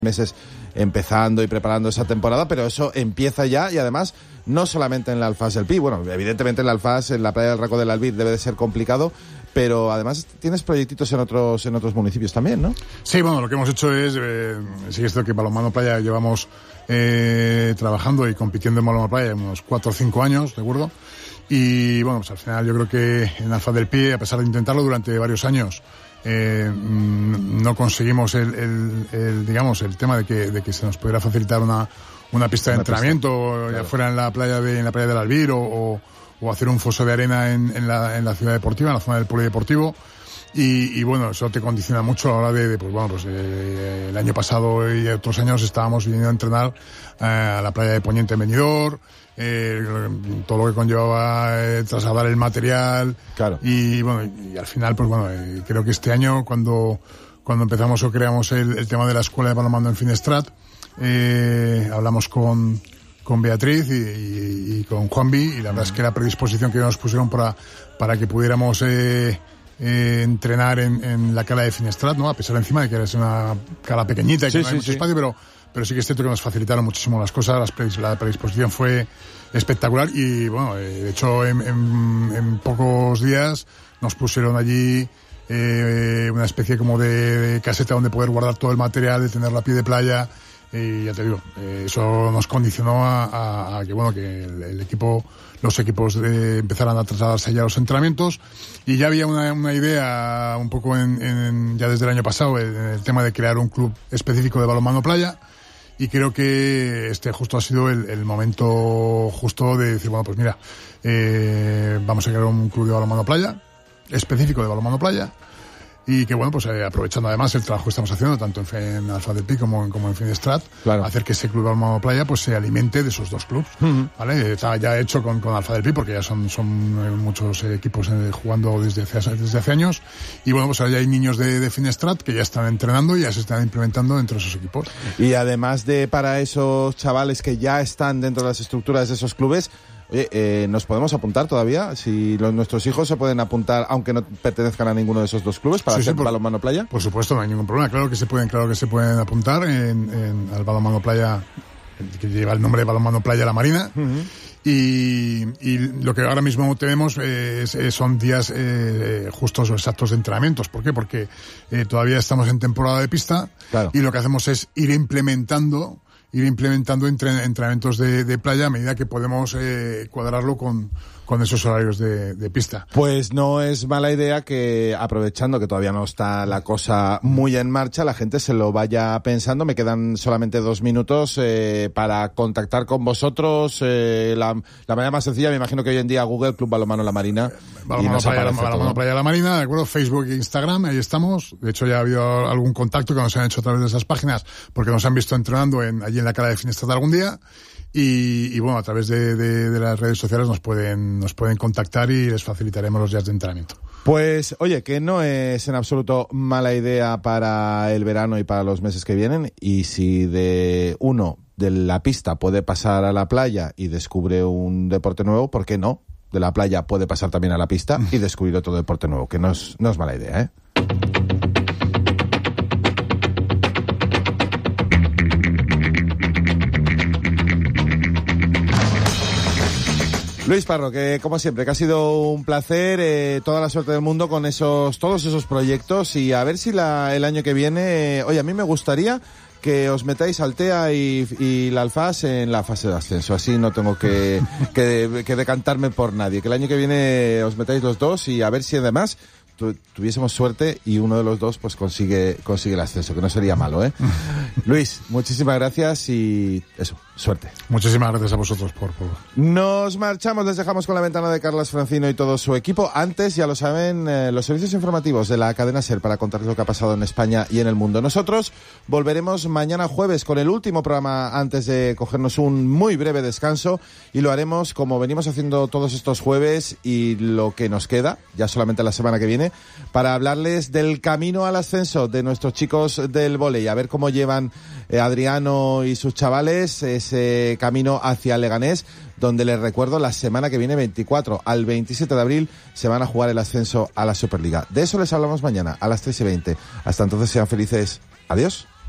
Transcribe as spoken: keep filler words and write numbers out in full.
meses empezando y preparando esa temporada, pero eso empieza ya y además no solamente en la Alfás del Pi, bueno, evidentemente en la Alfás, en la playa del Raco del Albir debe de ser complicado, pero además tienes proyectitos en otros en otros municipios también, ¿no? Sí, bueno, lo que hemos hecho es, eh, sí, esto que Balonmano Playa llevamos eh, trabajando y compitiendo en Balonmano Playa unos cuatro o cinco años, ¿de acuerdo? Y bueno, pues al final yo creo que en Alfás del Pi, a pesar de intentarlo durante varios años, Eh, no conseguimos el, el, el digamos el tema de que de que se nos pudiera facilitar una una pista de una entrenamiento pista, ya claro. fuera en la playa de en la playa del Albir o, o, o hacer un foso de arena en, en la en la ciudad deportiva, en la zona del polideportivo. Y, y bueno, eso te condiciona mucho a la hora de, de pues bueno, pues eh, el año pasado y otros años estábamos viniendo a entrenar eh, a la playa de Poniente en Benidorm, eh, todo lo que conllevaba eh, trasladar el material. Claro. Y bueno, y, y al final, pues bueno, eh, creo que este año cuando, cuando empezamos o creamos el, el tema de la escuela de balonmano en Finestrat, eh, hablamos con, con Beatriz y, y, y con Juanvi, y la verdad es que la predisposición que nos pusieron para, para que pudiéramos, eh, Eh, entrenar en, en la cala de Finestrat, ¿no? A pesar encima de que es una cala pequeñita y que sí, no hay sí, mucho sí. espacio, pero, pero sí que es cierto que nos facilitaron muchísimo las cosas, las predis- la predisposición fue espectacular y bueno, eh, de hecho en, en, en pocos días nos pusieron allí eh, una especie como de, de caseta donde poder guardar todo el material, de tenerlo a pie de playa. Y ya te digo, eh, eso nos condicionó a, a, a que bueno que el, el equipo, los equipos eh, empezaran a trasladarse ya a los entrenamientos, y ya había una, una idea un poco en, en, ya desde el año pasado, el, el tema de crear un club específico de balonmano playa, y creo que este justo ha sido el, el momento justo de decir, bueno, pues mira, eh, vamos a crear un club de balonmano playa, específico de balonmano playa. Y que bueno, pues eh, aprovechando además el trabajo que estamos haciendo tanto en, en Alfás del Pi como en, como en Finestrat, claro. hacer que ese club de balonmano playa pues se alimente de esos dos clubes, uh-huh. ¿vale? Está ya hecho con, con Alfás del Pi porque ya son, son eh, muchos eh, equipos eh, jugando desde hace, desde hace años, y bueno, pues ahora ya hay niños de, de Finestrat que ya están entrenando y ya se están implementando dentro de esos equipos. Y además de para esos chavales que ya están dentro de las estructuras de esos clubes, oye, eh, ¿nos podemos apuntar todavía? Si los, nuestros hijos se pueden apuntar, aunque no pertenezcan a ninguno de esos dos clubes, para sí, hacer sí, por, balonmano playa. Por supuesto, no hay ningún problema. Claro que se pueden, claro que se pueden apuntar en, en al balonmano playa, que lleva el nombre de balonmano playa La Marina. Uh-huh. Y, y lo que ahora mismo tenemos eh, es, es, son días eh, justos o exactos de entrenamientos. ¿Por qué? Porque eh, todavía estamos en temporada de pista, claro. y lo que hacemos es ir implementando ir implementando entre, entrenamientos de, de playa a medida que podemos eh, cuadrarlo con, con esos horarios de, de pista. Pues no es mala idea que, aprovechando que todavía no está la cosa muy en marcha, la gente se lo vaya pensando. Me quedan solamente dos minutos eh, para contactar con vosotros. Eh, la, la manera más sencilla, me imagino que hoy en día Google Club Balonmano La Marina. Balonmano Playa, la, Balonmano Playa La Marina, ¿de acuerdo? Facebook e Instagram, ahí estamos. De hecho ya ha habido algún contacto que nos han hecho a través de esas páginas porque nos han visto entrenando en, allí en la cala de Finestrat algún día. Y, y bueno, a través de, de, de las redes sociales nos pueden, nos pueden contactar y les facilitaremos los días de entrenamiento. Pues, oye, que no es en absoluto mala idea para el verano y para los meses que vienen, y si de uno de la pista puede pasar a la playa y descubre un deporte nuevo, ¿por qué no? De la playa puede pasar también a la pista y descubrir otro deporte nuevo, que no es, no es mala idea, ¿eh? Luis Parro, que como siempre, que ha sido un placer, eh, toda la suerte del mundo con esos, todos esos proyectos, y a ver si la, el año que viene, eh, oye, a mí me gustaría que os metáis Altea y, y la Alfás en la fase de ascenso, así no tengo que, que, que decantarme por nadie, que el año que viene os metáis los dos y a ver si además tu, tuviésemos suerte y uno de los dos pues consigue, consigue el ascenso, que no sería malo, ¿eh? Luis, muchísimas gracias y eso, suerte. Muchísimas gracias a vosotros por, por... Nos marchamos, les dejamos con la ventana de Carlas Francino y todo su equipo. Antes, ya lo saben, eh, los servicios informativos de la cadena SER para contarles lo que ha pasado en España y en el mundo. Nosotros volveremos mañana jueves con el último programa antes de cogernos un muy breve descanso, y lo haremos como venimos haciendo todos estos jueves y lo que nos queda, ya solamente la semana que viene, para hablarles del camino al ascenso de nuestros chicos del vóley, a ver cómo llevan eh, Adriano y sus chavales ese camino hacia Leganés, donde les recuerdo, la semana que viene, veinticuatro al veintisiete de abril, se van a jugar el ascenso a la Superliga. De eso les hablamos mañana a las tres y veinte. Hasta entonces, sean felices. Adiós.